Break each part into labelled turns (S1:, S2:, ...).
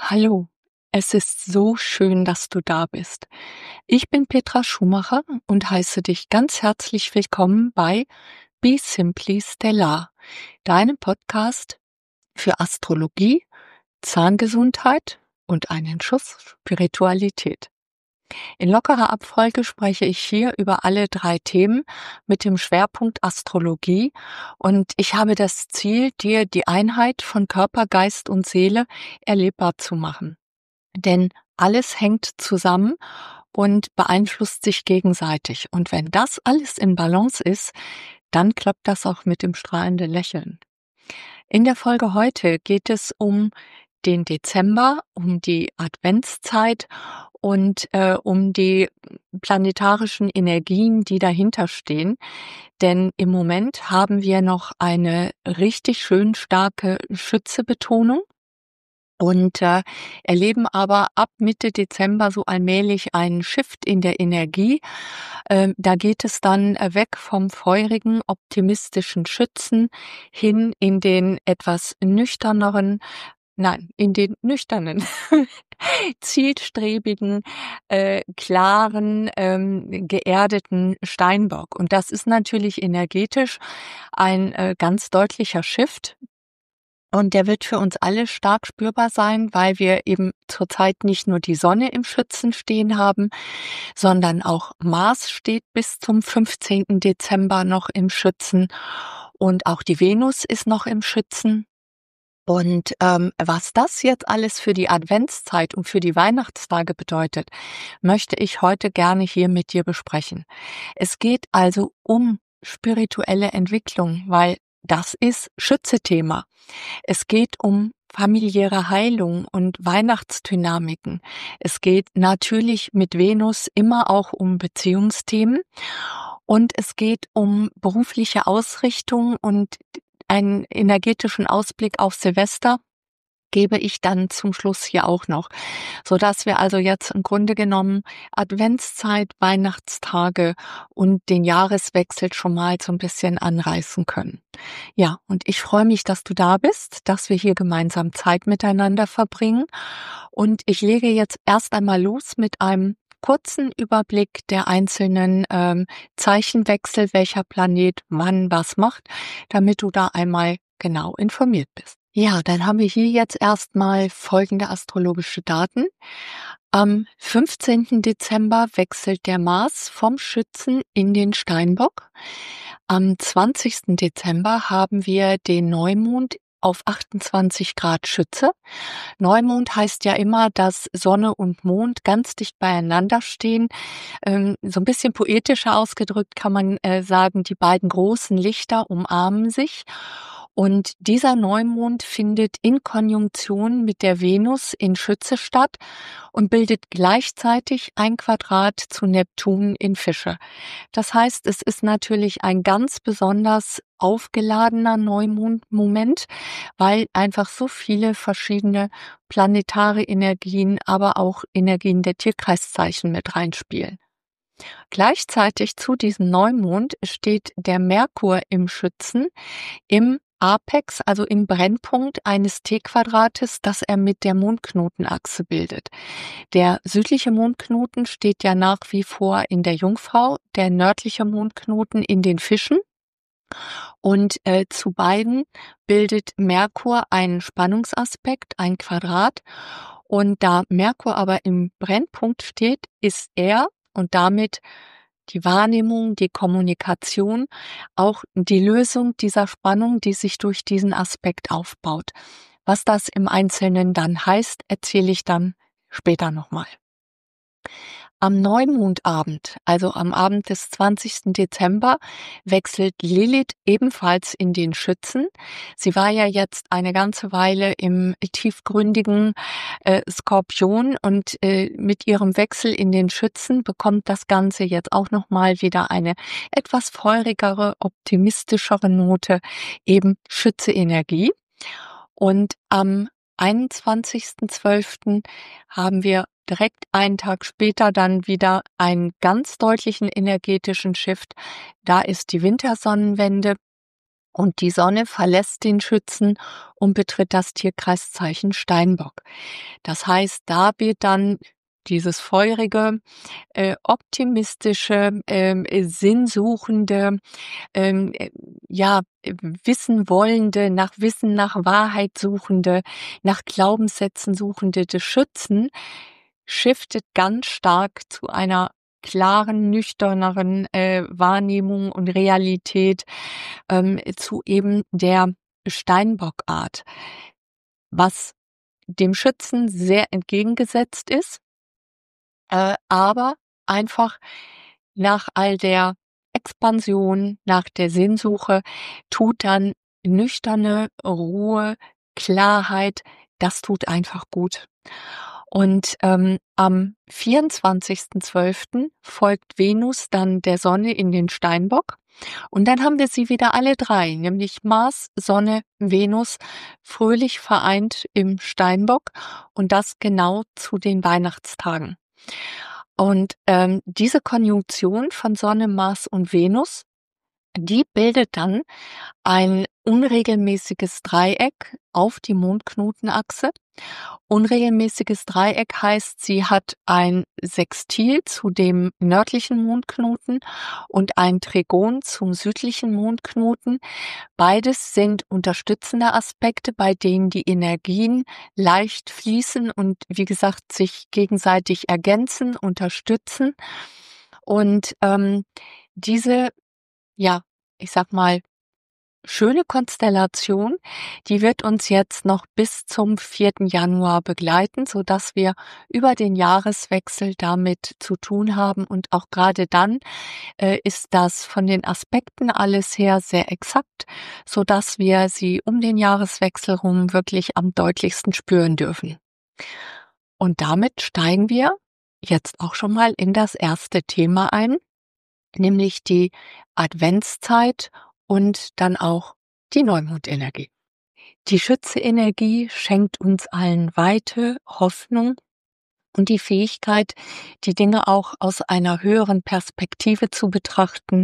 S1: Hallo, es ist so schön, dass du da bist. Ich bin Petra Schumacher und heiße dich ganz herzlich willkommen bei Be Simply Stellar, deinem Podcast für Astrologie, Zahngesundheit und einen Schuss Spiritualität. In lockerer Abfolge spreche ich hier über alle 3 Themen mit dem Schwerpunkt Astrologie und ich habe das Ziel, dir die Einheit von Körper, Geist und Seele erlebbar zu machen. Denn alles hängt zusammen und beeinflusst sich gegenseitig. Und wenn das alles in Balance ist, dann klappt das auch mit dem strahlenden Lächeln. In der Folge heute geht es um den Dezember, um die Adventszeit und um die planetarischen Energien, die dahinter stehen. Denn im Moment haben wir noch eine richtig schön starke Schütze-Betonung und erleben aber ab Mitte Dezember so allmählich einen Shift in der Energie. Da geht es dann weg vom feurigen, optimistischen Schützen hin in den etwas nüchterneren, nein, in den nüchternen, zielstrebigen, klaren, geerdeten Steinbock. Und das ist natürlich energetisch ein ganz deutlicher Shift. Und der wird für uns alle stark spürbar sein, weil wir eben zurzeit nicht nur die Sonne im Schützen stehen haben, sondern auch Mars steht bis zum 15. Dezember noch im Schützen und auch die Venus ist noch im Schützen. Und was das jetzt alles für die Adventszeit und für die Weihnachtstage bedeutet, möchte ich heute gerne hier mit dir besprechen. Es geht also um spirituelle Entwicklung, weil das ist Schütze-Thema. Es geht um familiäre Heilung und Weihnachtsdynamiken. Es geht natürlich mit Venus immer auch um Beziehungsthemen und es geht um berufliche Ausrichtung und einen energetischen Ausblick auf Silvester gebe ich dann zum Schluss hier auch noch, so dass wir also jetzt im Grunde genommen Adventszeit, Weihnachtstage und den Jahreswechsel schon mal so ein bisschen anreißen können. Ja, und ich freue mich, dass du da bist, dass wir hier gemeinsam Zeit miteinander verbringen. Und ich lege jetzt erst einmal los mit einem kurzen Überblick der einzelnen Zeichenwechsel, welcher Planet wann was macht, damit du da einmal genau informiert bist. Ja, dann haben wir hier jetzt erstmal folgende astrologische Daten. Am 15. Dezember wechselt der Mars vom Schützen in den Steinbock. Am 20. Dezember haben wir den Neumond auf 28 Grad Schütze. Neumond heißt ja immer, dass Sonne und Mond ganz dicht beieinander stehen. So ein bisschen poetischer ausgedrückt kann man sagen, die beiden großen Lichter umarmen sich. Und dieser Neumond findet in Konjunktion mit der Venus in Schütze statt und bildet gleichzeitig ein Quadrat zu Neptun in Fische. Das heißt, es ist natürlich ein ganz besonders aufgeladener Neumondmoment, weil einfach so viele verschiedene planetare Energien, aber auch Energien der Tierkreiszeichen mit reinspielen. Gleichzeitig zu diesem Neumond steht der Merkur im Schützen im Apex, also im Brennpunkt eines T-Quadrates, das er mit der Mondknotenachse bildet. Der südliche Mondknoten steht ja nach wie vor in der Jungfrau, der nördliche Mondknoten in den Fischen. Und zu beiden bildet Merkur einen Spannungsaspekt, ein Quadrat. Und da Merkur aber im Brennpunkt steht, ist er und damit die Wahrnehmung, die Kommunikation, auch die Lösung dieser Spannung, die sich durch diesen Aspekt aufbaut. Was das im Einzelnen dann heißt, erzähle ich dann später nochmal. Am Neumondabend, also am Abend des 20. Dezember, wechselt Lilith ebenfalls in den Schützen. Sie war ja jetzt eine ganze Weile im tiefgründigen Skorpion und mit ihrem Wechsel in den Schützen bekommt das Ganze jetzt auch nochmal wieder eine etwas feurigere, optimistischere Note, eben Schütze-Energie. Und am 21.12. haben wir direkt einen Tag später dann wieder einen ganz deutlichen energetischen Shift. Da ist die Wintersonnenwende Und die Sonne verlässt den Schützen und betritt das Tierkreiszeichen Steinbock. Das heißt, da wird dann dieses feurige, optimistische, sinnsuchende, ähm, äh, ja, wissen wollende, nach Wissen, nach Wahrheit suchende, nach Glaubenssätzen suchende des Schützen shiftet ganz stark zu einer klaren, nüchterneren Wahrnehmung und Realität, zu eben der Steinbockart, was dem Schützen sehr entgegengesetzt ist, aber einfach nach all der Expansion, nach der Sinnsuche tut dann nüchterne Ruhe, Klarheit, das tut einfach gut. Und am 24.12. folgt Venus dann der Sonne in den Steinbock. Und dann haben wir sie wieder alle drei, nämlich Mars, Sonne, Venus, fröhlich vereint im Steinbock und das genau zu den Weihnachtstagen. Und diese Konjunktion von Sonne, Mars und Venus, die bildet dann ein unregelmäßiges Dreieck auf die Mondknotenachse. Unregelmäßiges Dreieck heißt, sie hat ein Sextil zu dem nördlichen Mondknoten und ein Trigon zum südlichen Mondknoten. Beides sind unterstützende Aspekte, bei denen die Energien leicht fließen und wie gesagt sich gegenseitig ergänzen, unterstützen. Und diese, ja, ich sag mal, schöne Konstellation, die wird uns jetzt noch bis zum 4. Januar begleiten, so dass wir über den Jahreswechsel damit zu tun haben. Und auch gerade dann ist das von den Aspekten alles her sehr exakt, so dass wir sie um den Jahreswechsel rum wirklich am deutlichsten spüren dürfen. Und damit steigen wir jetzt auch schon mal in das erste Thema ein, nämlich die Adventszeit und dann auch die Neumondenergie. Die Schütze-Energie schenkt uns allen Weite, Hoffnung und die Fähigkeit, die Dinge auch aus einer höheren Perspektive zu betrachten,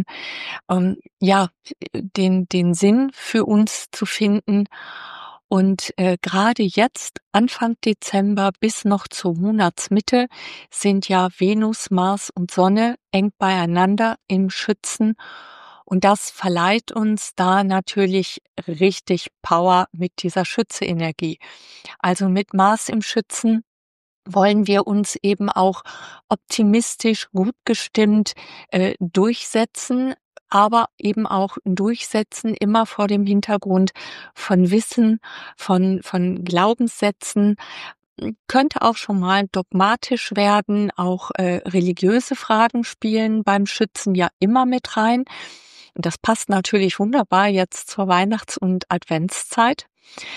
S1: den Sinn für uns zu finden. Und gerade jetzt, Anfang Dezember bis noch zur Monatsmitte, sind ja Venus, Mars und Sonne eng beieinander im Schützen. Und das verleiht uns da natürlich richtig Power mit dieser Schütze-Energie. Also mit Mars im Schützen wollen wir uns eben auch optimistisch, gut gestimmt durchsetzen, aber eben auch durchsetzen immer vor dem Hintergrund von Wissen, von Glaubenssätzen, könnte auch schon mal dogmatisch werden, auch religiöse Fragen spielen beim Schützen ja immer mit rein. Und das passt natürlich wunderbar jetzt zur Weihnachts- und Adventszeit.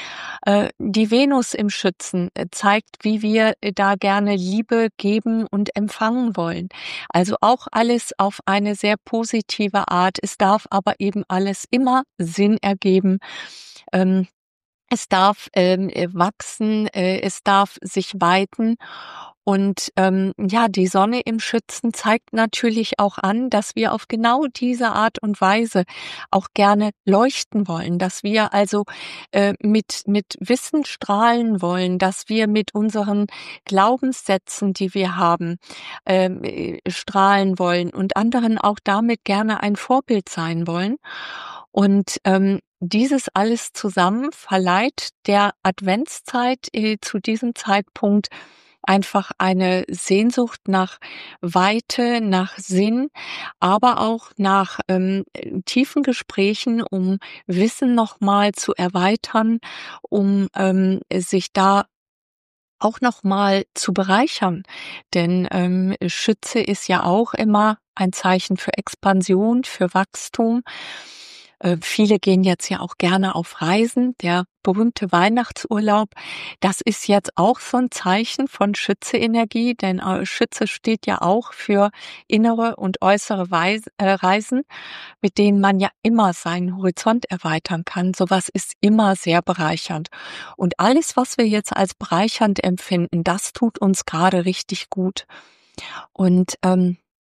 S1: Die Venus im Schützen zeigt, wie wir da gerne Liebe geben und empfangen wollen. Also auch alles auf eine sehr positive Art. Es darf aber eben alles immer Sinn ergeben. Es darf wachsen, es darf sich weiten. Und die Sonne im Schützen zeigt natürlich auch an, dass wir auf genau diese Art und Weise auch gerne leuchten wollen, dass wir also mit Wissen strahlen wollen, dass wir mit unseren Glaubenssätzen, die wir haben, strahlen wollen und anderen auch damit gerne ein Vorbild sein wollen. Und dieses alles zusammen verleiht der Adventszeit zu diesem Zeitpunkt einfach eine Sehnsucht nach Weite, nach Sinn, aber auch nach tiefen Gesprächen, um Wissen nochmal zu erweitern, um sich da auch nochmal zu bereichern. Denn Schütze ist ja auch immer ein Zeichen für Expansion, für Wachstum. Viele gehen jetzt ja auch gerne auf Reisen. Der berühmte Weihnachtsurlaub, das ist jetzt auch so ein Zeichen von Schütze-Energie, denn Schütze steht ja auch für innere und äußere Reisen, mit denen man ja immer seinen Horizont erweitern kann. Sowas ist immer sehr bereichernd. Und alles, was wir jetzt als bereichernd empfinden, das tut uns gerade richtig gut. Und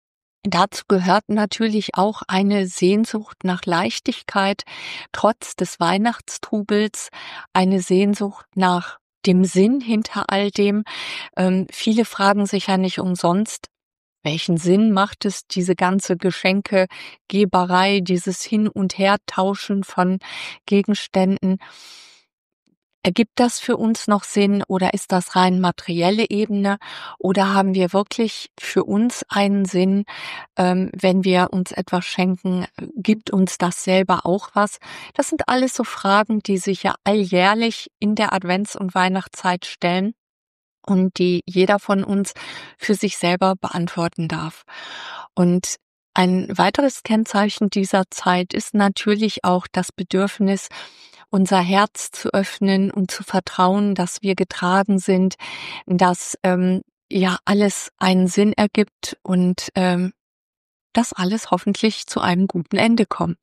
S1: Dazu gehört natürlich auch eine Sehnsucht nach Leichtigkeit, trotz des Weihnachtstrubels, eine Sehnsucht nach dem Sinn hinter all dem. Viele fragen sich ja nicht umsonst, welchen Sinn macht es, diese ganze Geschenkegeberei, dieses Hin- und Hertauschen von Gegenständen? Ergibt das für uns noch Sinn oder ist das rein materielle Ebene oder haben wir wirklich für uns einen Sinn, wenn wir uns etwas schenken, gibt uns das selber auch was? Das sind alles so Fragen, die sich ja alljährlich in der Advents- und Weihnachtszeit stellen und die jeder von uns für sich selber beantworten darf. Und ein weiteres Kennzeichen dieser Zeit ist natürlich auch das Bedürfnis, unser Herz zu öffnen und zu vertrauen, dass wir getragen sind, dass ja alles einen Sinn ergibt und dass alles hoffentlich zu einem guten Ende kommt.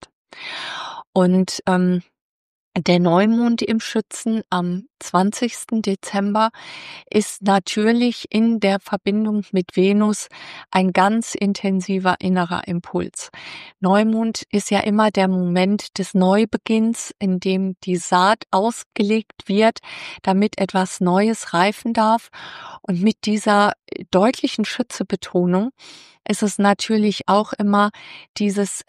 S1: Und der Neumond im Schützen am 20. Dezember ist natürlich in der Verbindung mit Venus ein ganz intensiver innerer Impuls. Neumond ist ja immer der Moment des Neubeginns, in dem die Saat ausgelegt wird, damit etwas Neues reifen darf. Und mit dieser deutlichen Schütze-Betonung ist es natürlich auch immer dieses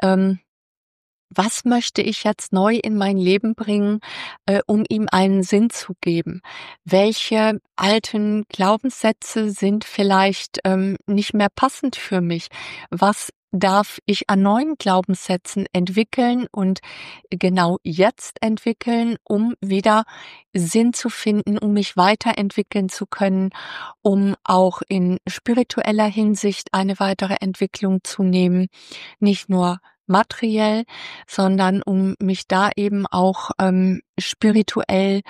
S1: was möchte ich jetzt neu in mein Leben bringen, um ihm einen Sinn zu geben? Welche alten Glaubenssätze sind vielleicht nicht mehr passend für mich? Was darf ich an neuen Glaubenssätzen entwickeln und genau jetzt entwickeln, um wieder Sinn zu finden, um mich weiterentwickeln zu können, um auch in spiritueller Hinsicht eine weitere Entwicklung zu nehmen, nicht nur materiell, sondern um mich da eben auch spirituell,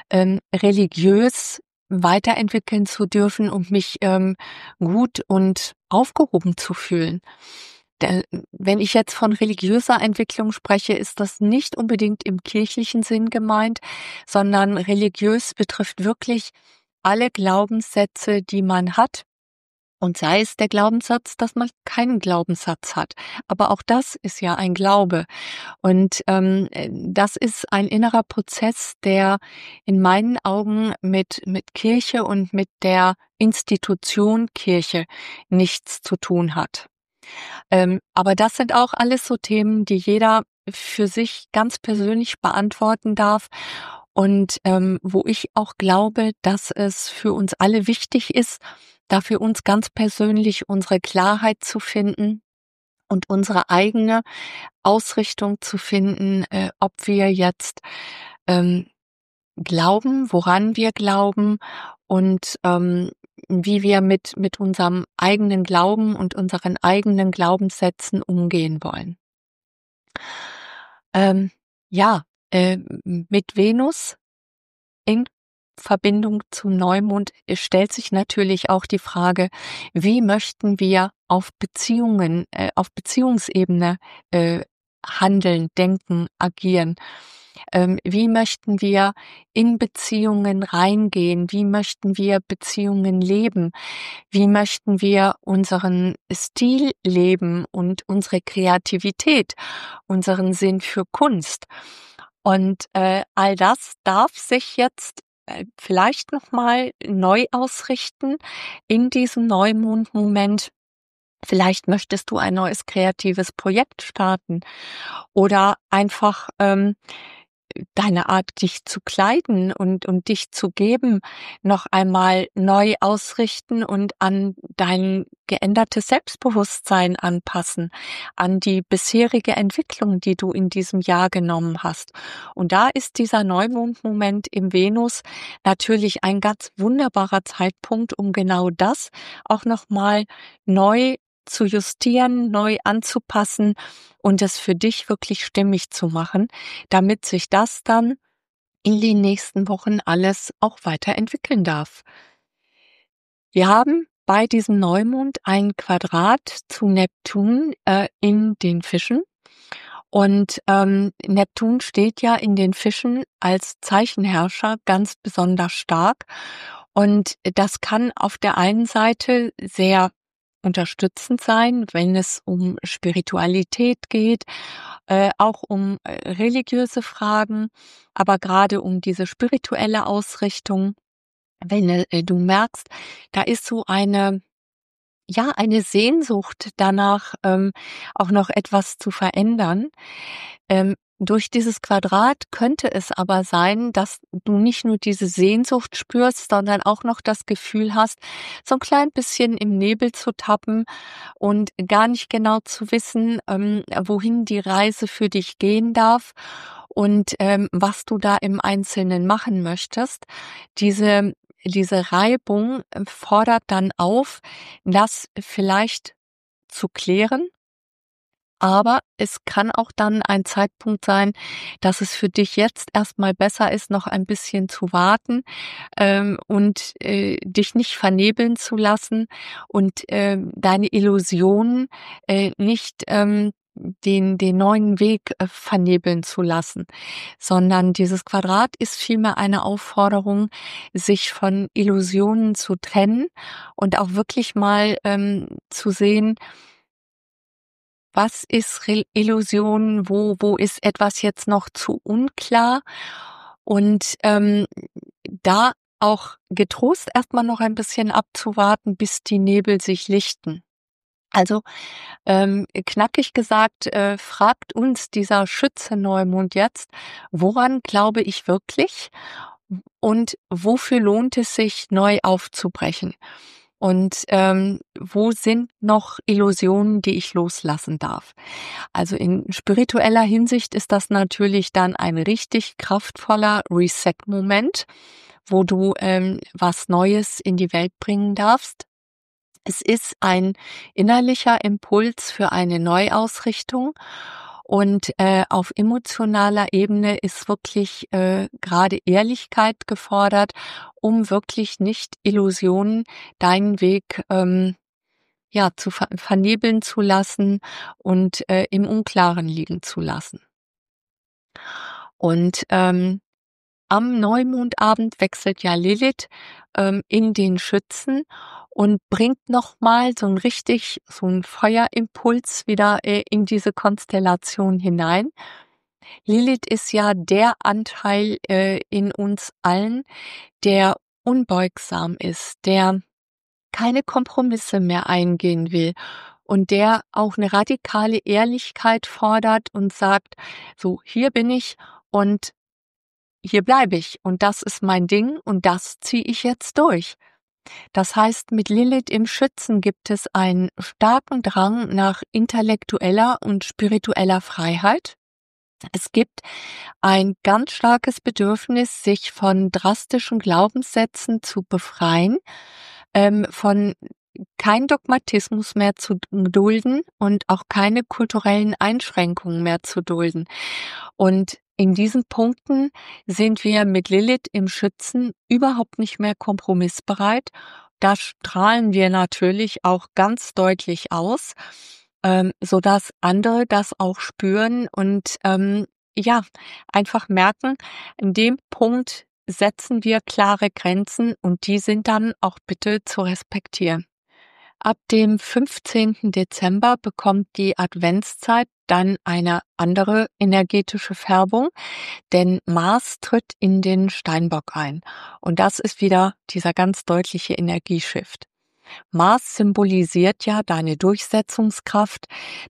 S1: religiös weiterentwickeln zu dürfen und mich gut und aufgehoben zu fühlen. Wenn ich jetzt von religiöser Entwicklung spreche, ist das nicht unbedingt im kirchlichen Sinn gemeint, sondern religiös betrifft wirklich alle Glaubenssätze, die man hat, und sei es der Glaubenssatz, dass man keinen Glaubenssatz hat. Aber auch das ist ja ein Glaube. Und das ist ein innerer Prozess, der in meinen Augen mit Kirche und mit der Institution Kirche nichts zu tun hat. Aber das sind auch alles so Themen, die jeder für sich ganz persönlich beantworten darf und wo ich auch glaube, dass es für uns alle wichtig ist, da für uns ganz persönlich unsere Klarheit zu finden und unsere eigene Ausrichtung zu finden, ob wir jetzt ähm, glauben, woran wir glauben und wie wir mit unserem eigenen Glauben und unseren eigenen Glaubenssätzen umgehen wollen. Ähm, ja, mit Venus in Verbindung zum Neumond stellt sich natürlich auch die Frage, wie möchten wir auf Beziehungen, auf Beziehungsebene handeln, denken, agieren? Wie möchten wir in Beziehungen reingehen? Wie möchten wir Beziehungen leben? Wie möchten wir unseren Stil leben und unsere Kreativität, unseren Sinn für Kunst? Und all das darf sich jetzt vielleicht noch mal neu ausrichten in diesem Neumondmoment. Vielleicht möchtest du ein neues kreatives Projekt starten oder einfach deine Art, dich zu kleiden und dich zu geben, noch einmal neu ausrichten und an dein geändertes Selbstbewusstsein anpassen, an die bisherige Entwicklung, die du in diesem Jahr genommen hast. Und da ist dieser Neumondmoment im Venus natürlich ein ganz wunderbarer Zeitpunkt, um genau das auch noch mal neu zu justieren, neu anzupassen und es für dich wirklich stimmig zu machen, damit sich das dann in den nächsten Wochen alles auch weiterentwickeln darf. Wir haben bei diesem Neumond ein Quadrat zu Neptun in den Fischen. Und Neptun steht ja in den Fischen als Zeichenherrscher ganz besonders stark. Und das kann auf der einen Seite sehr unterstützend sein, wenn es um Spiritualität geht, auch um religiöse Fragen, aber gerade um diese spirituelle Ausrichtung. Wenn du merkst, da ist so eine Sehnsucht danach, auch noch etwas zu verändern. Durch dieses Quadrat könnte es aber sein, dass du nicht nur diese Sehnsucht spürst, sondern auch noch das Gefühl hast, so ein klein bisschen im Nebel zu tappen und gar nicht genau zu wissen, wohin die Reise für dich gehen darf und, was du da im Einzelnen machen möchtest. Diese Reibung, fordert dann auf, das vielleicht zu klären, aber es kann auch dann ein Zeitpunkt sein, dass es für dich jetzt erstmal besser ist, noch ein bisschen zu warten, und, dich nicht vernebeln zu lassen und, deine Illusionen, nicht, den neuen Weg, vernebeln zu lassen, sondern dieses Quadrat ist vielmehr eine Aufforderung, sich von Illusionen zu trennen und auch wirklich mal, zu sehen, was ist Illusion, wo ist etwas jetzt noch zu unklar und, da auch getrost erstmal noch ein bisschen abzuwarten, bis die Nebel sich lichten. Also, knackig gesagt, fragt uns dieser Schütze-Neumond jetzt: „Woran glaube ich wirklich und wofür lohnt es sich, neu aufzubrechen? Und, wo sind noch Illusionen, die ich loslassen darf?“ Also, in spiritueller Hinsicht ist das natürlich dann ein richtig kraftvoller Reset-Moment, wo du, was Neues in die Welt bringen darfst. Es ist ein innerlicher Impuls für eine Neuausrichtung und, auf emotionaler Ebene ist wirklich, grade Ehrlichkeit gefordert, um wirklich nicht Illusionen deinen Weg, ja, zu vernebeln zu lassen und, im Unklaren liegen zu lassen. Und, am Neumondabend wechselt ja Lilith, in den Schützen und bringt noch mal so 'n Feuerimpuls wieder, in diese Konstellation hinein. Lilith ist ja der Anteil, in uns allen, der unbeugsam ist, der keine Kompromisse mehr eingehen will und der auch 'ne radikale Ehrlichkeit fordert und sagt: „So, hier bin ich und hier bleibe ich und das ist mein Ding und das ziehe ich jetzt durch.“ Das heißt, mit Lilith im Schützen gibt es einen starken Drang nach intellektueller und spiritueller Freiheit. Es gibt ein ganz starkes Bedürfnis, sich von drastischen Glaubenssätzen zu befreien, von kein Dogmatismus mehr zu dulden und auch keine kulturellen Einschränkungen mehr zu dulden. Und in diesen Punkten sind wir mit Lilith im Schützen überhaupt nicht mehr kompromissbereit. Da strahlen wir natürlich auch ganz deutlich aus, sodass andere das auch spüren und, ja, einfach merken, in dem Punkt setzen wir klare Grenzen und die sind dann auch bitte zu respektieren. Ab dem 15. Dezember bekommt die Adventszeit dann eine andere energetische Färbung, denn Mars tritt in den Steinbock ein. Und das ist wieder dieser ganz deutliche Energieshift. Mars symbolisiert ja deine Durchsetzungskraft,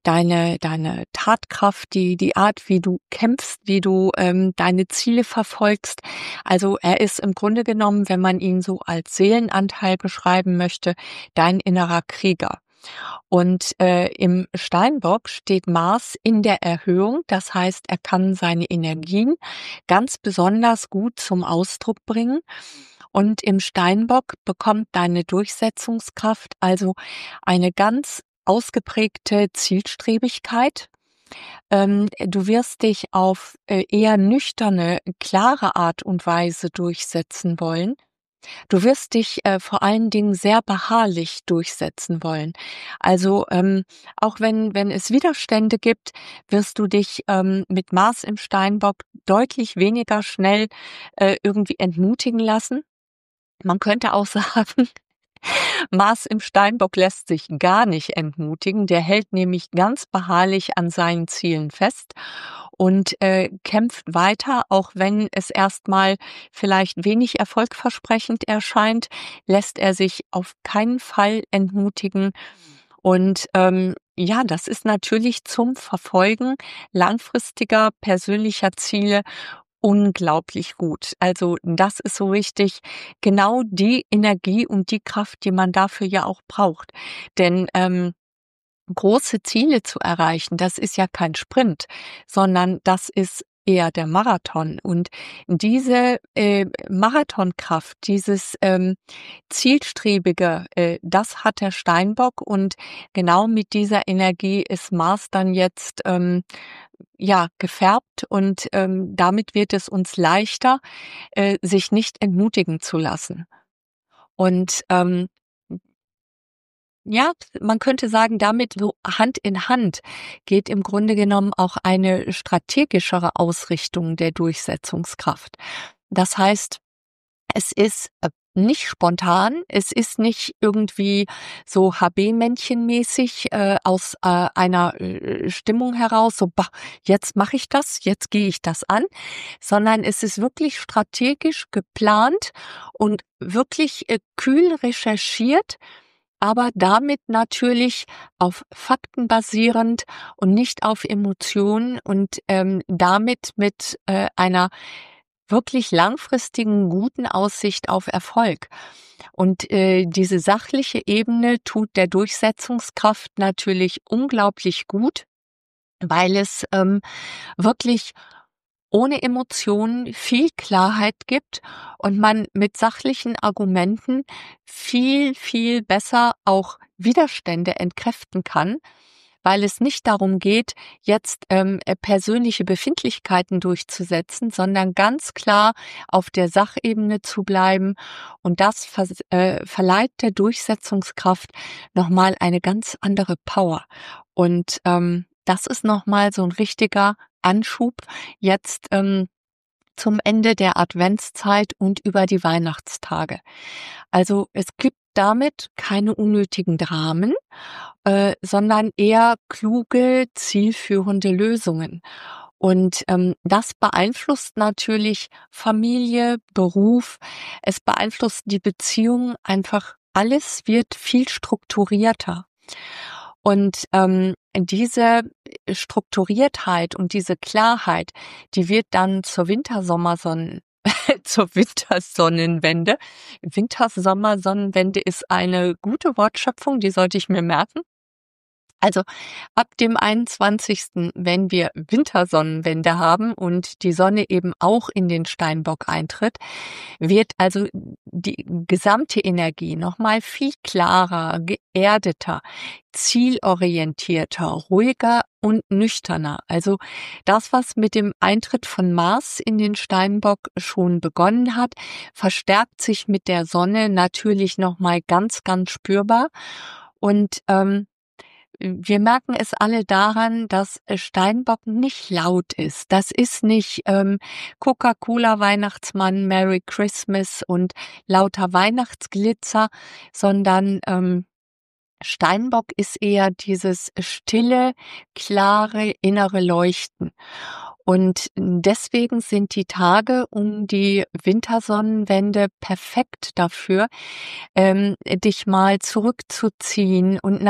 S1: deine Tatkraft, die Art, wie du kämpfst, wie du, deine Ziele verfolgst. Also, er ist im Grunde genommen, wenn man ihn so als Seelenanteil beschreiben möchte, dein innerer Krieger. Und, im Steinbock steht Mars in der Erhöhung, das heißt, er kann seine Energien ganz besonders gut zum Ausdruck bringen. Und im Steinbock bekommt deine Durchsetzungskraft also eine ganz ausgeprägte Zielstrebigkeit. Du wirst dich auf, eher nüchterne, klare Art und Weise durchsetzen wollen. Du wirst dich, vor allen Dingen sehr beharrlich durchsetzen wollen. Also, auch wenn es Widerstände gibt, wirst du dich, mit Mars im Steinbock deutlich weniger schnell, irgendwie entmutigen lassen. Man könnte auch sagen, Mars im Steinbock lässt sich gar nicht entmutigen. Der hält nämlich ganz beharrlich an seinen Zielen fest und kämpft weiter, auch wenn es erstmal vielleicht wenig erfolgversprechend erscheint, lässt er sich auf keinen Fall entmutigen. Und ja, das ist natürlich zum Verfolgen langfristiger persönlicher Ziele unglaublich gut. Also das ist so richtig genau die Energie und die Kraft, die man dafür ja auch braucht. Denn große Ziele zu erreichen, das ist ja kein Sprint, sondern das ist eher der Marathon. Und diese Marathonkraft, dieses Zielstrebige, das hat der Steinbock und genau mit dieser Energie ist Mars dann jetzt ja gefärbt und damit wird es uns leichter, sich nicht entmutigen zu lassen. Und ja, man könnte sagen, damit so Hand in Hand geht im Grunde genommen auch eine strategischere Ausrichtung der Durchsetzungskraft. Das heißt, es ist nicht spontan, es ist nicht irgendwie so HB-Männchen-mäßig aus einer Stimmung heraus, so, bah, jetzt mache ich das, jetzt gehe ich das an, sondern es ist wirklich strategisch geplant und wirklich kühl recherchiert, aber damit natürlich auf Fakten basierend und nicht auf Emotionen und damit mit einer wirklich langfristigen guten Aussicht auf Erfolg. Und diese sachliche Ebene tut der Durchsetzungskraft natürlich unglaublich gut, weil es wirklich ohne Emotionen viel Klarheit gibt und man mit sachlichen Argumenten viel, viel besser auch Widerstände entkräften kann, weil es nicht darum geht, jetzt persönliche Befindlichkeiten durchzusetzen, sondern ganz klar auf der Sachebene zu bleiben. Und das verleiht der Durchsetzungskraft nochmal eine ganz andere Power. Und das ist nochmal so ein richtiger Anschub jetzt zum Ende der Adventszeit und über die Weihnachtstage. Also es gibt damit keine unnötigen Dramen, sondern eher kluge, zielführende Lösungen. Und das beeinflusst natürlich Familie, Beruf, es beeinflusst die Beziehung, einfach alles wird viel strukturierter. Und diese Strukturiertheit und diese Klarheit, die wird dann zur zur Wintersonnenwende. Wintersommersonnenwende ist eine gute Wortschöpfung, die sollte ich mir merken. Also ab dem 21., wenn wir Wintersonnenwende haben und die Sonne eben auch in den Steinbock eintritt, wird also die gesamte Energie nochmal viel klarer, geerdeter, zielorientierter, ruhiger und nüchterner. Also das, was mit dem Eintritt von Mars in den Steinbock schon begonnen hat, verstärkt sich mit der Sonne natürlich nochmal ganz, ganz spürbar. Und wir merken es alle daran, dass Steinbock nicht laut ist. Das ist nicht Coca-Cola Weihnachtsmann, Merry Christmas und lauter Weihnachtsglitzer, sondern Steinbock ist eher dieses stille, klare, innere Leuchten. Und deswegen sind die Tage um die Wintersonnenwende perfekt dafür, dich mal zurückzuziehen und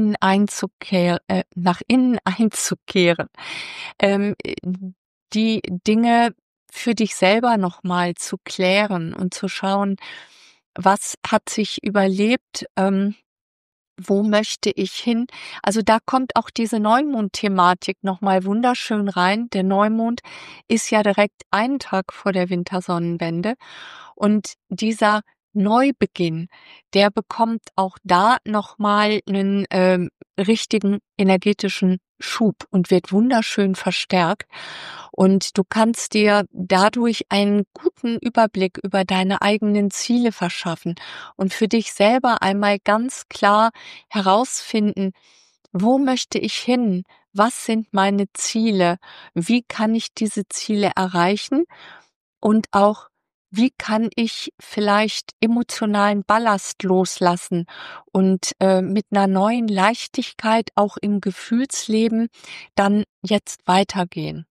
S1: nach innen einzukehren, ähm, die Dinge für dich selber nochmal zu klären und zu schauen, was hat sich überlebt, wo möchte ich hin? Also da kommt auch diese Neumond-Thematik nochmal wunderschön rein. Der Neumond ist ja direkt einen Tag vor der Wintersonnenwende und dieser Neubeginn, der bekommt auch da nochmal einen richtigen energetischen Schub und wird wunderschön verstärkt. Und du kannst dir dadurch einen guten Überblick über deine eigenen Ziele verschaffen und für dich selber einmal ganz klar herausfinden, wo möchte ich hin? Was sind meine Ziele? Wie kann ich diese Ziele erreichen? Und auch, wie kann ich vielleicht emotionalen Ballast loslassen und mit einer neuen Leichtigkeit auch im Gefühlsleben dann jetzt weitergehen.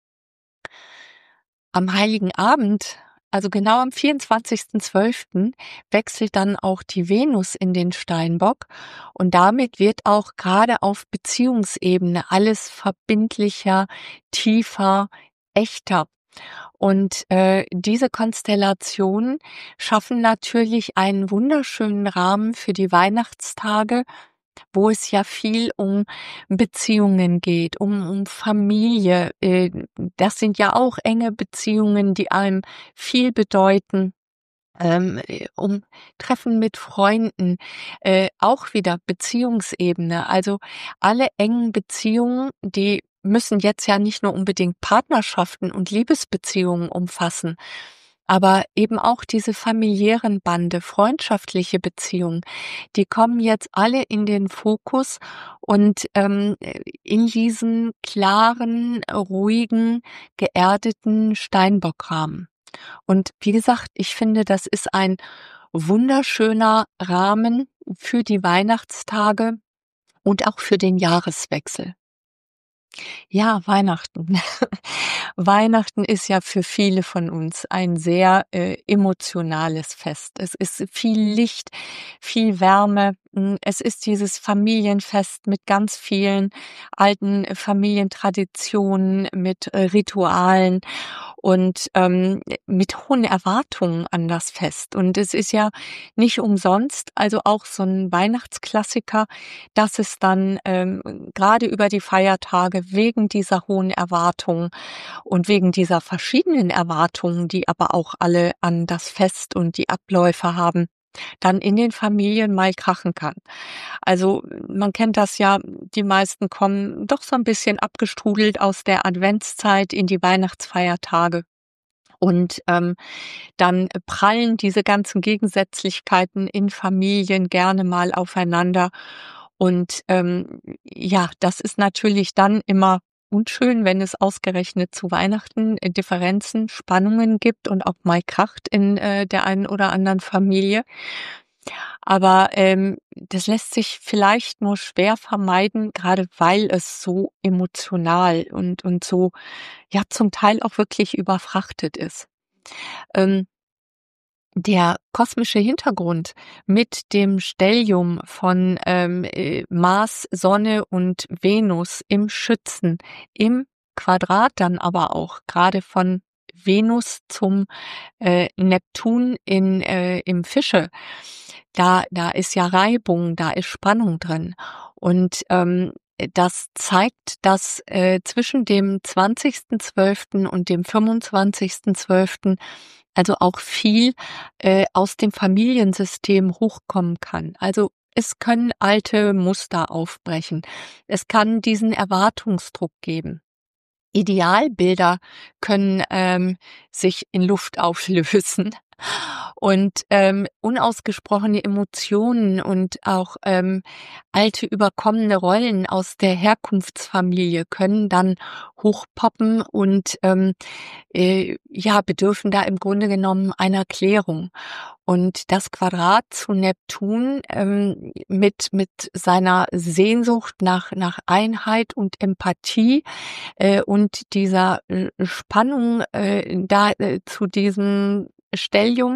S1: Am Heiligen Abend, also genau am 24.12., wechselt dann auch die Venus in den Steinbock und damit wird auch gerade auf Beziehungsebene alles verbindlicher, tiefer, echter. Und diese Konstellationen schaffen natürlich einen wunderschönen Rahmen für die Weihnachtstage, wo es ja viel um Beziehungen geht, um Familie. Das sind ja auch enge Beziehungen, die einem viel bedeuten. Um Treffen mit Freunden, auch wieder Beziehungsebene. Also alle engen Beziehungen, die müssen jetzt ja nicht nur unbedingt Partnerschaften und Liebesbeziehungen umfassen, aber eben auch diese familiären Bande, freundschaftliche Beziehungen, die kommen jetzt alle in den Fokus und in diesen klaren, ruhigen, geerdeten Steinbockrahmen. Und wie gesagt, ich finde, das ist ein wunderschöner Rahmen für die Weihnachtstage und auch für den Jahreswechsel. Ja, Weihnachten. Weihnachten ist ja für viele von uns ein sehr emotionales Fest. Es ist viel Licht, viel Wärme. Es ist dieses Familienfest mit ganz vielen alten Familientraditionen, mit Ritualen und mit hohen Erwartungen an das Fest. Und es ist ja nicht umsonst, also auch so ein Weihnachtsklassiker, dass es dann gerade über die Feiertage wegen dieser hohen Erwartungen und wegen dieser verschiedenen Erwartungen, die aber auch alle an das Fest und die Abläufe haben, dann in den Familien mal krachen kann. Also man kennt das ja, die meisten kommen doch so ein bisschen abgestrudelt aus der Adventszeit in die Weihnachtsfeiertage. Und dann prallen diese ganzen Gegensätzlichkeiten in Familien gerne mal aufeinander. Und ja, das ist natürlich dann immer unschön, wenn es ausgerechnet zu Weihnachten Differenzen, Spannungen gibt und auch mal kracht in der einen oder anderen Familie. Aber das lässt sich vielleicht nur schwer vermeiden, gerade weil es so emotional und so, ja, zum Teil auch wirklich überfrachtet ist. Ähm, Der kosmische Hintergrund mit dem Stellium von Mars, Sonne und Venus im Schützen, im Quadrat dann aber auch gerade von Venus zum Neptun im Fische. Da ist ja Reibung, da ist Spannung drin. Und das zeigt, dass zwischen dem 20.12. und dem 25.12. also auch viel aus dem Familiensystem hochkommen kann. Also es können alte Muster aufbrechen. Es kann diesen Erwartungsdruck geben. Idealbilder können sich in Luft auflösen und unausgesprochene Emotionen und auch alte überkommene Rollen aus der Herkunftsfamilie können dann hochpoppen und ja, bedürfen da im Grunde genommen einer Klärung. Und das Quadrat zu Neptun mit seiner Sehnsucht nach Einheit und Empathie und dieser Spannung da zu diesem Stellium,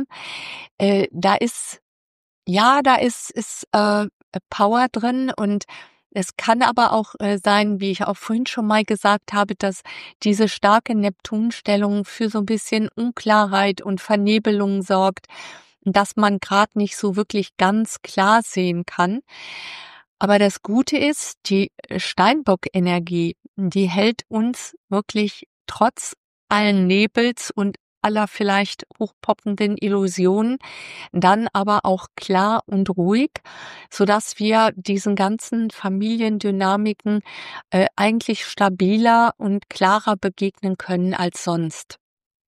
S1: da ist Power drin und es kann aber auch sein, wie ich auch vorhin schon mal gesagt habe, dass diese starke Neptunstellung für so ein bisschen Unklarheit und Vernebelung sorgt, dass man gerade nicht so wirklich ganz klar sehen kann. Aber das Gute ist, die Steinbock-Energie, die hält uns wirklich trotz allen Nebels und aller vielleicht hochpoppenden Illusionen dann aber auch klar und ruhig, sodass wir diesen ganzen Familiendynamiken eigentlich stabiler und klarer begegnen können als sonst.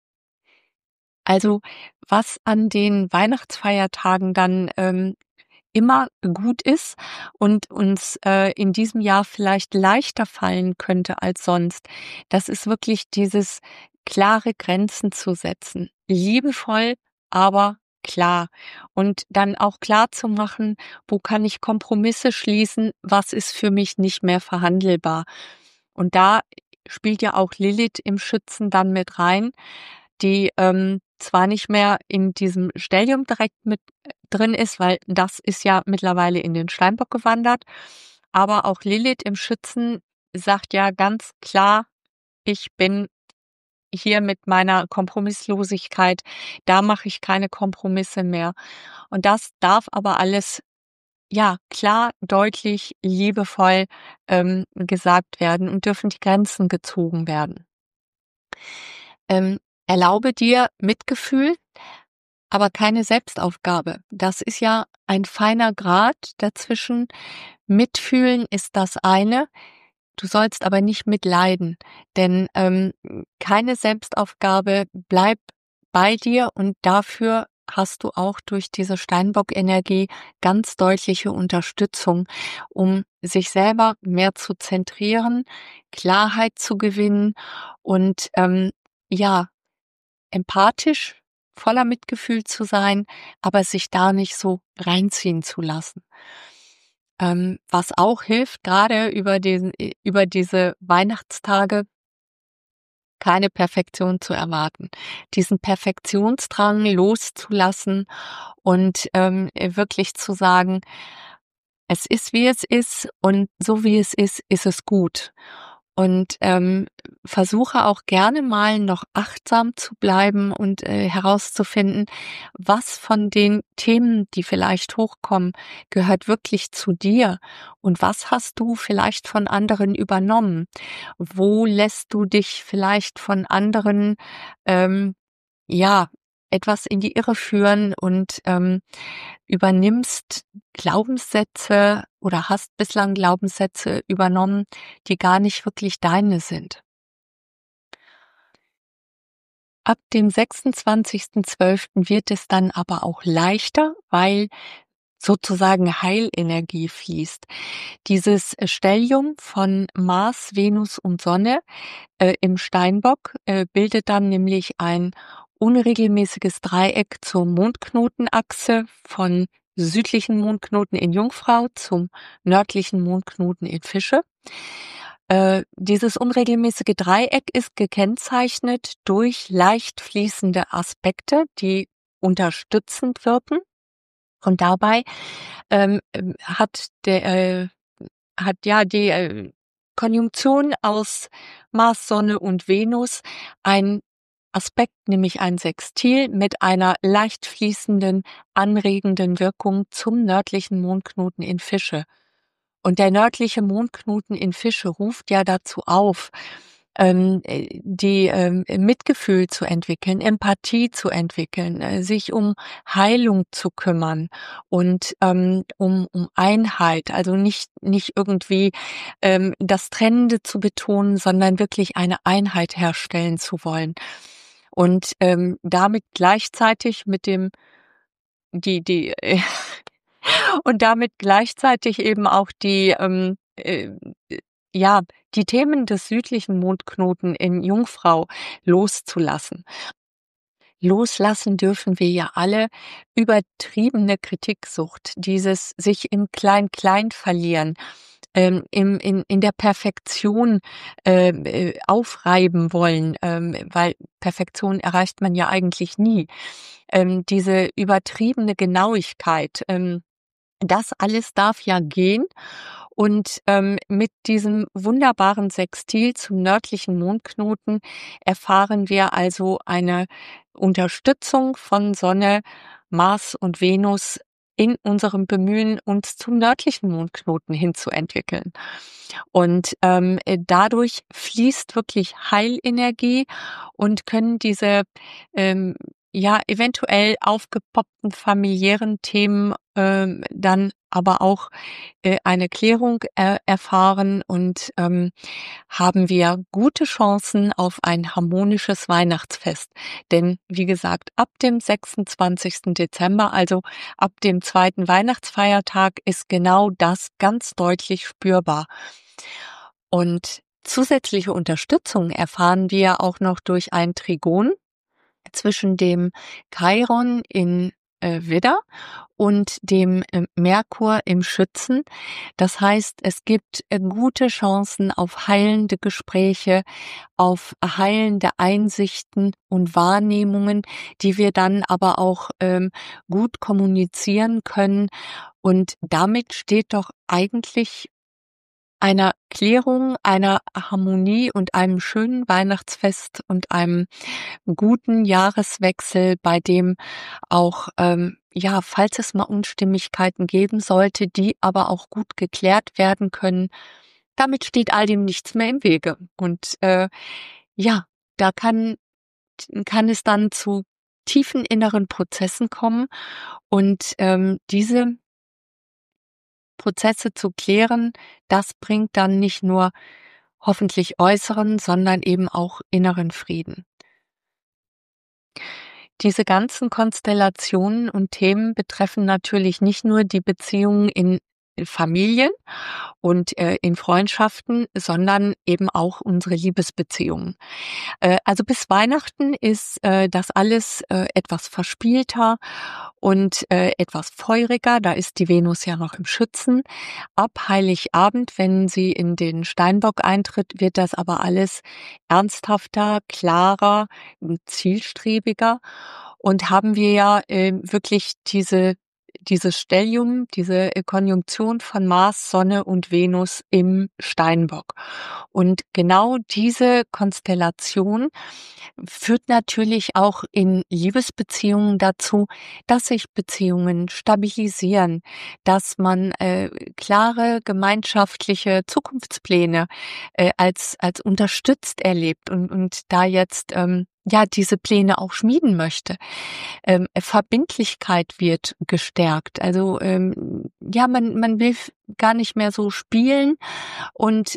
S1: Also was an den Weihnachtsfeiertagen dann immer gut ist und uns in diesem Jahr vielleicht leichter fallen könnte als sonst, das ist wirklich dieses klare Grenzen zu setzen. liebevoll, aber klar. Und dann auch klar zu machen, wo kann ich Kompromisse schließen, was ist für mich nicht mehr verhandelbar. Und da spielt ja auch Lilith im Schützen dann mit rein, die zwar nicht mehr in diesem Stellium direkt mit drin ist, weil das ist ja mittlerweile in den Steinbock gewandert, aber auch Lilith im Schützen sagt ja ganz klar, ich bin hier mit meiner Kompromisslosigkeit, da mache ich keine Kompromisse mehr. Und das darf aber alles, ja, klar, deutlich, liebevoll gesagt werden und dürfen die Grenzen gezogen werden. Erlaube dir Mitgefühl, aber keine Selbstaufgabe. Das ist ja ein feiner Grat dazwischen. Mitfühlen ist das eine, du sollst aber nicht mitleiden, denn keine Selbstaufgabe, bleib bei dir und dafür hast du auch durch diese Steinbock-Energie ganz deutliche Unterstützung, um sich selber mehr zu zentrieren, Klarheit zu gewinnen und ja, empathisch, voller Mitgefühl zu sein, aber sich da nicht so reinziehen zu lassen. Was auch hilft, gerade über diese Weihnachtstage, keine Perfektion zu erwarten. Diesen Perfektionsdrang loszulassen und wirklich zu sagen, es ist, wie es ist und so wie es ist, ist es gut. Und versuche auch gerne mal noch achtsam zu bleiben und herauszufinden, was von den Themen, die vielleicht hochkommen, gehört wirklich zu dir und was hast du vielleicht von anderen übernommen? Wo lässt du dich vielleicht von anderen ja etwas in die Irre führen und übernimmst Glaubenssätze oder hast bislang Glaubenssätze übernommen, die gar nicht wirklich deine sind. Ab dem 26.12. wird es dann aber auch leichter, weil sozusagen Heilenergie fließt. Dieses Stellium von Mars, Venus und Sonne im Steinbock bildet dann nämlich ein unregelmäßiges Dreieck zur Mondknotenachse von südlichen Mondknoten in Jungfrau zum nördlichen Mondknoten in Fische. Dieses unregelmäßige Dreieck ist gekennzeichnet durch leicht fließende Aspekte, die unterstützend wirken. Und dabei hat die Konjunktion aus Mars, Sonne und Venus ein Aspekt, nämlich ein Sextil mit einer leicht fließenden, anregenden Wirkung zum nördlichen Mondknoten in Fische. Und der nördliche Mondknoten in Fische ruft ja dazu auf, die Mitgefühl zu entwickeln, Empathie zu entwickeln, sich um Heilung zu kümmern und um Einheit, also nicht irgendwie das Trennende zu betonen, sondern wirklich eine Einheit herstellen zu wollen. Und damit gleichzeitig mit dem die und damit gleichzeitig eben auch ja, die Themen des südlichen Mondknoten in Jungfrau loszulassen. Loslassen dürfen wir ja alle übertriebene Kritiksucht, dieses sich im Klein-Klein verlieren, in der Perfektion aufreiben wollen, weil Perfektion erreicht man ja eigentlich nie. Diese übertriebene Genauigkeit, das alles darf ja gehen. Und mit diesem wunderbaren Sextil zum nördlichen Mondknoten erfahren wir also eine Unterstützung von Sonne, Mars und Venus in unserem Bemühen, uns zum nördlichen Mondknoten hinzuentwickeln. Und dadurch fließt wirklich Heilenergie und können diese ja eventuell aufgepoppten familiären Themen dann aber auch eine Klärung erfahren und haben wir gute Chancen auf ein harmonisches Weihnachtsfest. Denn wie gesagt, ab dem 26. Dezember, also ab dem zweiten Weihnachtsfeiertag, ist genau das ganz deutlich spürbar. Und zusätzliche Unterstützung erfahren wir auch noch durch ein Trigon. zwischen dem Chiron in Widder und dem Merkur im Schützen. Das heißt, es gibt gute Chancen auf heilende Gespräche, auf heilende Einsichten und Wahrnehmungen, die wir dann aber auch gut kommunizieren können. Und damit steht doch eigentlich einer Klärung, einer Harmonie und einem schönen Weihnachtsfest und einem guten Jahreswechsel, bei dem auch, ja, falls es mal Unstimmigkeiten geben sollte, die aber auch gut geklärt werden können, damit steht all dem nichts mehr im Wege. Und ja, da kann es dann zu tiefen inneren Prozessen kommen und diese Prozesse zu klären, das bringt dann nicht nur hoffentlich äußeren, sondern eben auch inneren Frieden. Diese ganzen Konstellationen und Themen betreffen natürlich nicht nur die Beziehungen in Familien und in Freundschaften, sondern eben auch unsere Liebesbeziehungen. Also bis Weihnachten ist das alles etwas verspielter und etwas feuriger. Da ist die Venus ja noch im Schützen. Ab Heiligabend, wenn sie in den Steinbock eintritt, wird das aber alles ernsthafter, klarer, zielstrebiger. Und haben wir ja wirklich dieses Stellium, diese Konjunktion von Mars, Sonne und Venus im Steinbock. Und genau diese Konstellation führt natürlich auch in Liebesbeziehungen dazu, dass sich Beziehungen stabilisieren, dass man klare gemeinschaftliche Zukunftspläne als unterstützt erlebt und da jetzt ja diese Pläne auch schmieden möchte. Verbindlichkeit wird gestärkt. Also ja, man will gar nicht mehr so spielen und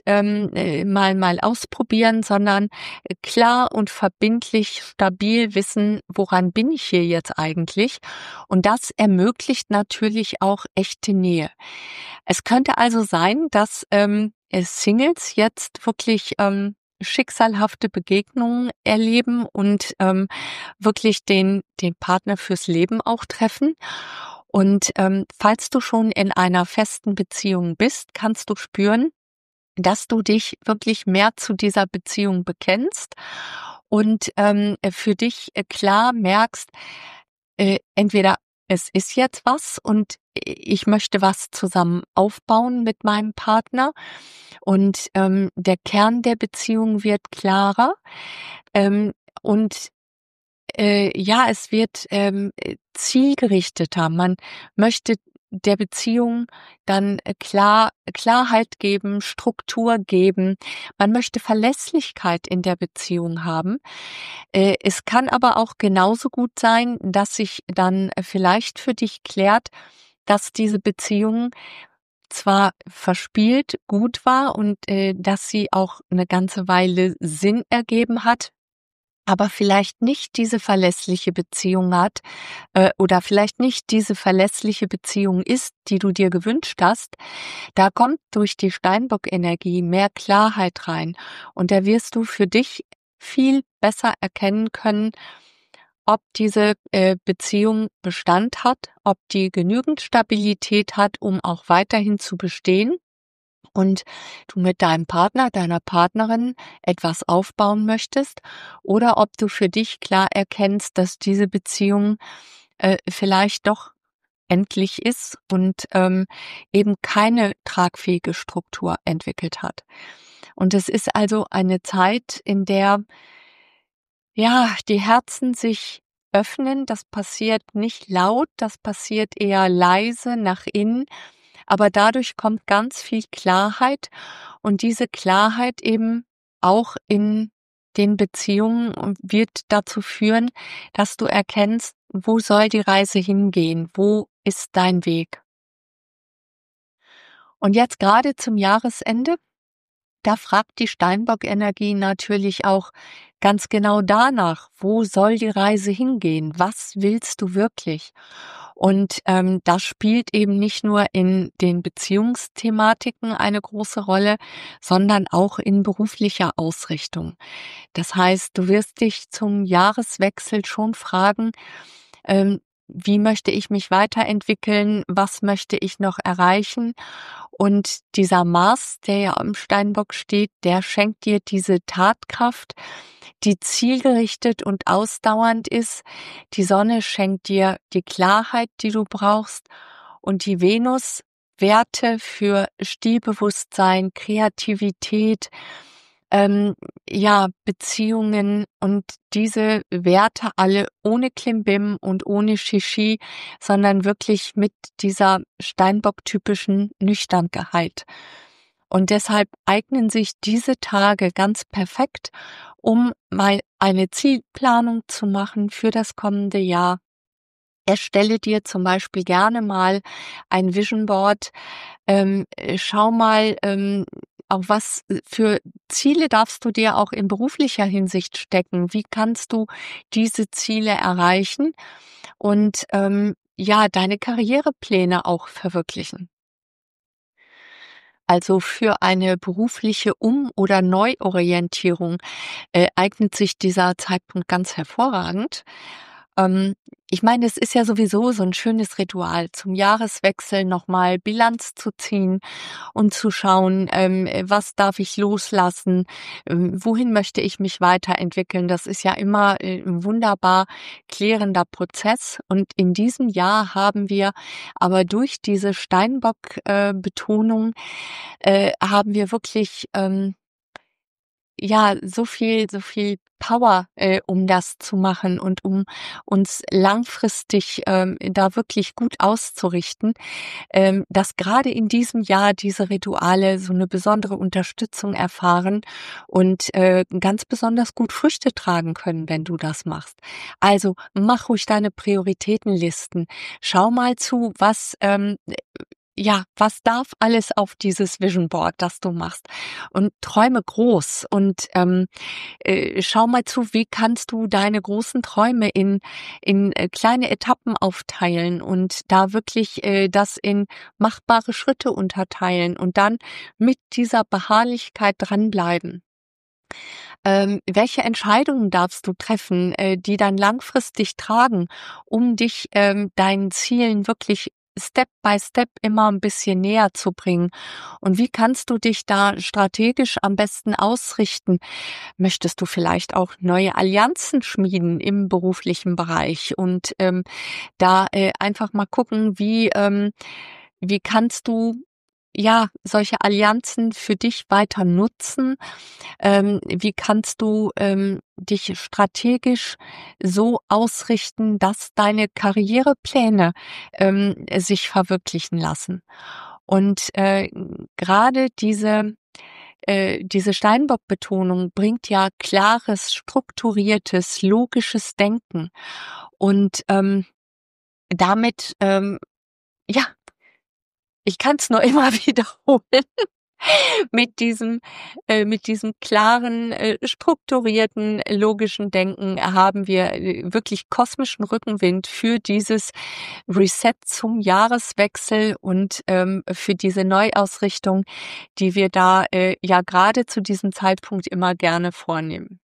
S1: mal ausprobieren, sondern klar und verbindlich, stabil wissen, woran bin ich hier jetzt eigentlich? Und das ermöglicht natürlich auch echte Nähe. Es könnte also sein, dass Singles jetzt wirklich schicksalhafte Begegnungen erleben und wirklich den Partner fürs Leben auch treffen. Und falls du schon in einer festen Beziehung bist, kannst du spüren, dass du dich wirklich mehr zu dieser Beziehung bekennst und für dich klar merkst, entweder es ist jetzt was und ich möchte was zusammen aufbauen mit meinem Partner und der Kern der Beziehung wird klarer ähm, und ja, es wird zielgerichteter. Man möchte der Beziehung dann Klarheit geben, Struktur geben. Man möchte Verlässlichkeit in der Beziehung haben. Es kann aber auch genauso gut sein, dass sich dann vielleicht für dich klärt, dass diese Beziehung zwar verspielt gut war und dass sie auch eine ganze Weile Sinn ergeben hat, aber vielleicht nicht diese verlässliche Beziehung hat oder vielleicht nicht diese verlässliche Beziehung ist, die du dir gewünscht hast. Da kommt durch die Steinbock-Energie mehr Klarheit rein und da wirst du für dich viel besser erkennen können, ob diese Beziehung Bestand hat, ob die genügend Stabilität hat, um auch weiterhin zu bestehen und du mit deinem Partner, deiner Partnerin etwas aufbauen möchtest oder ob du für dich klar erkennst, dass diese Beziehung vielleicht doch endlich ist und eben keine tragfähige Struktur entwickelt hat. Und es ist also eine Zeit, in der ja die Herzen sich öffnen. Das passiert nicht laut, das passiert eher leise nach innen, aber dadurch kommt ganz viel Klarheit und diese Klarheit eben auch in den Beziehungen wird dazu führen, dass du erkennst, wo soll die Reise hingehen? Wo ist dein Weg? Und jetzt gerade zum Jahresende, da fragt die Steinbock-Energie natürlich auch ganz genau danach, wo soll die Reise hingehen? Was willst du wirklich? Und das spielt eben nicht nur in den Beziehungsthematiken eine große Rolle, sondern auch in beruflicher Ausrichtung. Das heißt, du wirst dich zum Jahreswechsel schon fragen, ähm, wie möchte ich mich weiterentwickeln? Was möchte ich noch erreichen? Und dieser Mars, der ja im Steinbock steht, der schenkt dir diese Tatkraft, die zielgerichtet und ausdauernd ist. Die Sonne schenkt dir die Klarheit, die du brauchst. Und die Venus Werte für Stilbewusstsein, Kreativität, Beziehungen und diese Werte alle ohne Klimbim und ohne Shishi, sondern wirklich mit dieser Steinbock-typischen Nüchternheit. Und deshalb eignen sich diese Tage ganz perfekt, um mal eine Zielplanung zu machen für das kommende Jahr. Erstelle dir zum Beispiel gerne mal ein Vision Board. Schau mal, auf was für Ziele darfst du dir auch in beruflicher Hinsicht stecken? Wie kannst du diese Ziele erreichen und deine Karrierepläne auch verwirklichen? Also für eine berufliche oder Neuorientierung eignet sich dieser Zeitpunkt ganz hervorragend. Ähm, Ich meine, es ist ja sowieso so ein schönes Ritual, zum Jahreswechsel noch mal Bilanz zu ziehen und zu schauen, was darf ich loslassen, wohin möchte ich mich weiterentwickeln. Das ist ja immer 'n wunderbar klärender Prozess. Und in diesem Jahr haben wir aber durch diese Steinbock Betonung haben wir wirklich, so viel Power, um das zu machen und um uns langfristig, da wirklich gut auszurichten, dass gerade in diesem Jahr diese Rituale so eine besondere Unterstützung erfahren und, ganz besonders gut Früchte tragen können, wenn du das machst. Also, mach ruhig deine Prioritätenlisten. Schau mal zu, was darf alles auf dieses Vision Board, das du machst? Und träume groß und schau mal zu, wie kannst du deine großen Träume in kleine Etappen aufteilen und da wirklich das in machbare Schritte unterteilen und dann mit dieser Beharrlichkeit dranbleiben. Welche Entscheidungen darfst du treffen, die dann langfristig tragen, um dich deinen Zielen wirklich Step by Step immer ein bisschen näher zu bringen? Und wie kannst du dich da strategisch am besten ausrichten? Möchtest du vielleicht auch neue Allianzen schmieden im beruflichen Bereich und da einfach mal gucken, wie kannst du solche Allianzen für dich weiter nutzen? Wie kannst du dich strategisch so ausrichten, dass deine Karrierepläne sich verwirklichen lassen? Und gerade diese Steinbock-Betonung bringt ja klares, strukturiertes, logisches Denken. Und damit, ja, ich kann es nur immer wiederholen. Mit diesem klaren, strukturierten, logischen Denken haben wir wirklich kosmischen Rückenwind für dieses Reset zum Jahreswechsel und für diese Neuausrichtung, die wir da gerade zu diesem Zeitpunkt immer gerne vornehmen.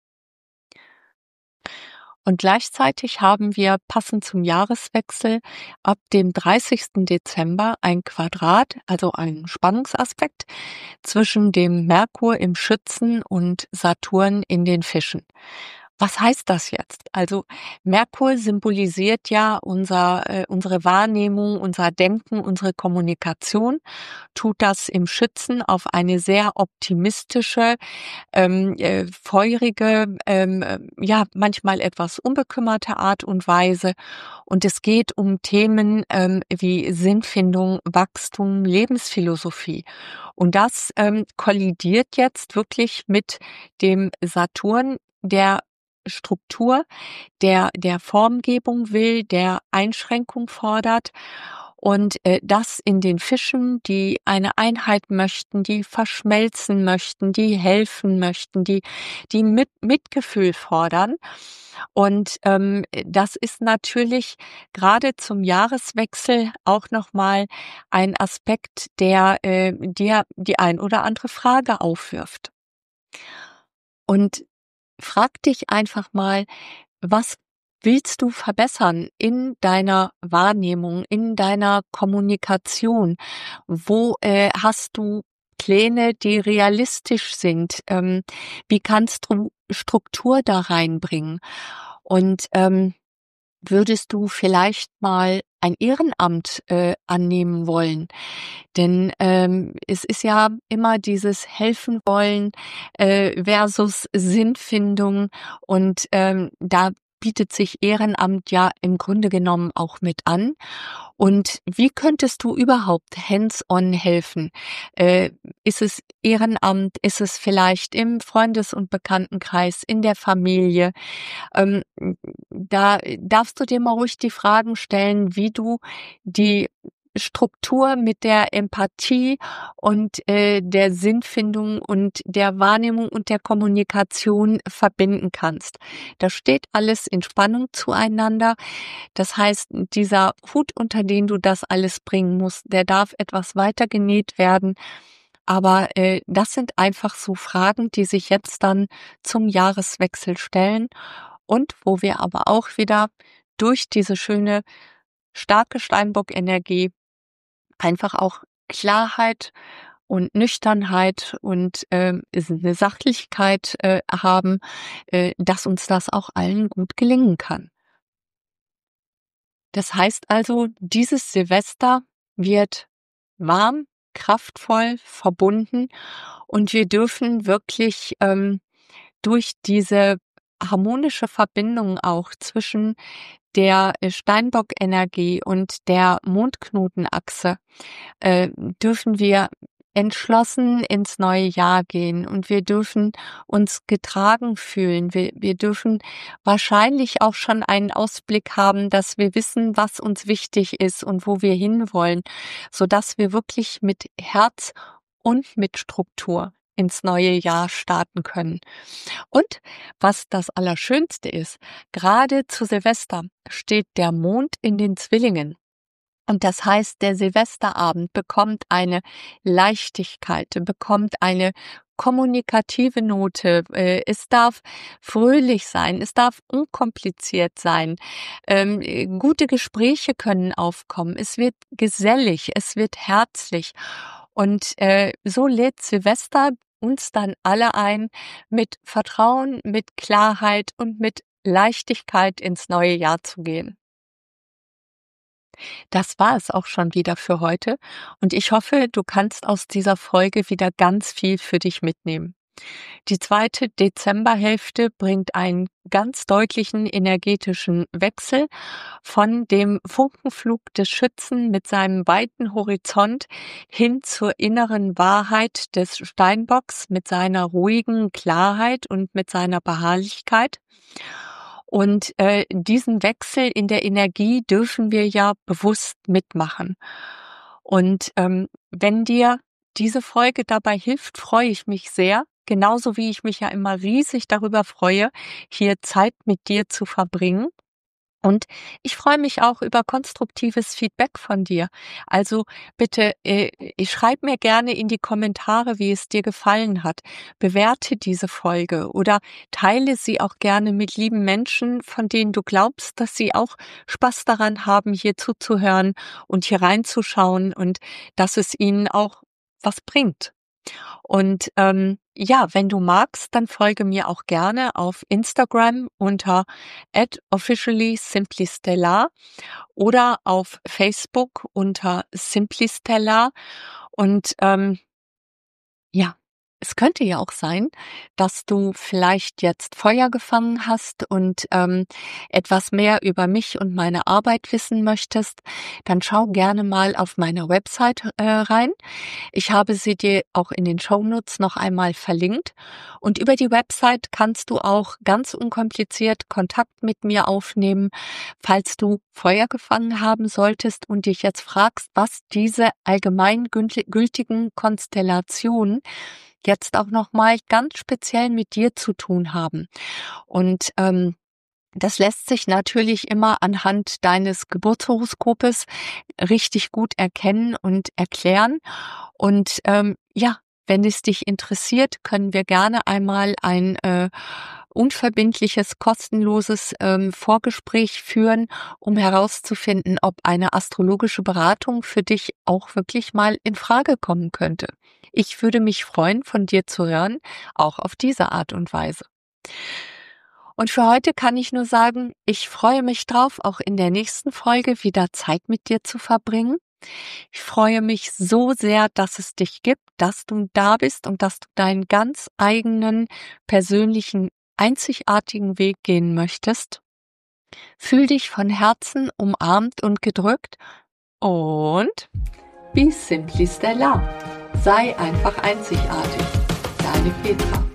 S1: Und gleichzeitig haben wir passend zum Jahreswechsel ab dem 30. Dezember ein Quadrat, also einen Spannungsaspekt zwischen dem Merkur im Schützen und Saturn in den Fischen. Was heißt das jetzt? Also Merkur symbolisiert ja unsere Wahrnehmung, unser Denken, unsere Kommunikation, tut das im Schützen auf eine sehr optimistische, feurige, manchmal etwas unbekümmerte Art und Weise. Und es geht um Themen wie Sinnfindung, Wachstum, Lebensphilosophie. Und das kollidiert jetzt wirklich mit dem Saturn, der Struktur, der Formgebung will, der Einschränkung fordert. Und das in den Fischen, die eine Einheit möchten, die verschmelzen möchten, die helfen möchten, die Mitgefühl fordern. Und das ist natürlich gerade zum Jahreswechsel auch noch mal ein Aspekt, der dir die ein oder andere Frage aufwirft. Und frag dich einfach mal, was willst du verbessern in deiner Wahrnehmung, in deiner Kommunikation? Wo hast du Pläne, die realistisch sind? Wie kannst du Struktur da reinbringen? Und würdest du vielleicht mal ein Ehrenamt annehmen wollen? Denn es ist ja immer dieses Helfen wollen versus Sinnfindung, und da bietet sich Ehrenamt ja im Grunde genommen auch mit an. Und wie könntest du überhaupt hands-on helfen? Äh, Ist es Ehrenamt? Ist es vielleicht im Freundes- und Bekanntenkreis, in der Familie? Ähm, Da darfst du dir mal ruhig die Fragen stellen, wie du die Struktur mit der Empathie und der Sinnfindung und der Wahrnehmung und der Kommunikation verbinden kannst. Das steht alles in Spannung zueinander. Das heißt, dieser Hut, unter den du das alles bringen musst, der darf etwas weiter genäht werden. Aber das sind einfach so Fragen, die sich jetzt dann zum Jahreswechsel stellen und wo wir aber auch wieder durch diese schöne, starke Steinbock-Energie einfach auch Klarheit und Nüchternheit und eine Sachlichkeit haben, dass uns das auch allen gut gelingen kann. Das heißt also, dieses Silvester wird warm, kraftvoll, verbunden, und wir dürfen wirklich durch diese harmonische Verbindung auch zwischen der Steinbock-Energie und der Mondknotenachse dürfen wir entschlossen ins neue Jahr gehen, und wir dürfen uns getragen fühlen. Wir dürfen wahrscheinlich auch schon einen Ausblick haben, dass wir wissen, was uns wichtig ist und wo wir hinwollen, sodass wir wirklich mit Herz und mit Struktur ins neue Jahr starten können. Und was das Allerschönste ist, gerade zu Silvester steht der Mond in den Zwillingen. Und das heißt, der Silvesterabend bekommt eine Leichtigkeit, bekommt eine kommunikative Note. Es darf fröhlich sein, es darf unkompliziert sein. Gute Gespräche können aufkommen. Es wird gesellig, es wird herzlich. Und so lädt Silvester uns dann alle ein, mit Vertrauen, mit Klarheit und mit Leichtigkeit ins neue Jahr zu gehen. Das war es auch schon wieder für heute, und ich hoffe, du kannst aus dieser Folge wieder ganz viel für dich mitnehmen. Die zweite Dezemberhälfte bringt einen ganz deutlichen energetischen Wechsel von dem Funkenflug des Schützen mit seinem weiten Horizont hin zur inneren Wahrheit des Steinbocks mit seiner ruhigen Klarheit und mit seiner Beharrlichkeit. Und diesen Wechsel in der Energie dürfen wir ja bewusst mitmachen. Und wenn dir diese Folge dabei hilft, freue ich mich sehr, genauso wie ich mich ja immer riesig darüber freue, hier Zeit mit dir zu verbringen. Und ich freue mich auch über konstruktives Feedback von dir. Also bitte, schreib mir gerne in die Kommentare, wie es dir gefallen hat. Bewerte diese Folge oder teile sie auch gerne mit lieben Menschen, von denen du glaubst, dass sie auch Spaß daran haben, hier zuzuhören und hier reinzuschauen, und dass es ihnen auch was bringt. Und ja, wenn du magst, dann folge mir auch gerne auf Instagram unter @officially_simplystellar oder auf Facebook unter Simply Stellar. Und ja, Es könnte ja auch sein, dass du vielleicht jetzt Feuer gefangen hast und etwas mehr über mich und meine Arbeit wissen möchtest. Dann schau gerne mal auf meiner Website rein. Ich habe sie dir auch in den Shownotes noch einmal verlinkt. Und über die Website kannst du auch ganz unkompliziert Kontakt mit mir aufnehmen, falls du Feuer gefangen haben solltest und dich jetzt fragst, was diese allgemeingültigen Konstellationen jetzt auch noch mal ganz speziell mit dir zu tun haben. Und das lässt sich natürlich immer anhand deines Geburtshoroskopes richtig gut erkennen und erklären. Und ja, wenn es dich interessiert, können wir gerne einmal ein unverbindliches, kostenloses Vorgespräch führen, um herauszufinden, ob eine astrologische Beratung für dich auch wirklich mal in Frage kommen könnte. Ich würde mich freuen, von dir zu hören, auch auf diese Art und Weise. Und für heute kann ich nur sagen, ich freue mich drauf, auch in der nächsten Folge wieder Zeit mit dir zu verbringen. Ich freue mich so sehr, dass es dich gibt, dass du da bist und dass du deinen ganz eigenen, persönlichen, einzigartigen Weg gehen möchtest. Fühl dich von Herzen umarmt und gedrückt und be simply Stellar. Sei einfach einzigartig. Deine Petra.